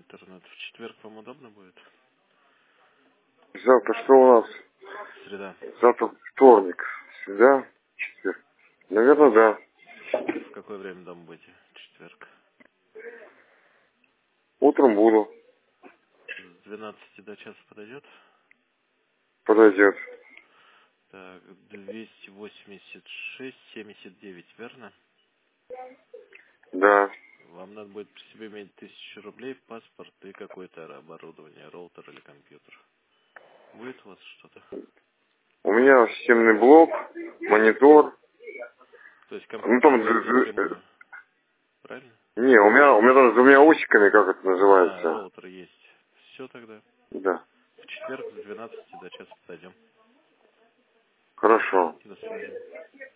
интернет. В четверг вам удобно будет? Завтра что у нас? Среда. Завтра вторник. Среда, четверг. Наверное, да. В какое время дома будете? В четверг. Утром буду. С 12 до часа подойдет? Подойдет. Так, 286,79, верно? Да. Вам надо будет при себе иметь 1000 рублей, паспорт и какое-то оборудование, роутер или компьютер. Будет у вас что-то? У меня системный блок, монитор. То есть Ну компьютер там... есть напрямую, правильно? Не, у меня там с двумя усиками, как это Да, называется. роутер есть. Все тогда. Да. В четверг с 12 до часа подойдем. Хорошо. До свидания.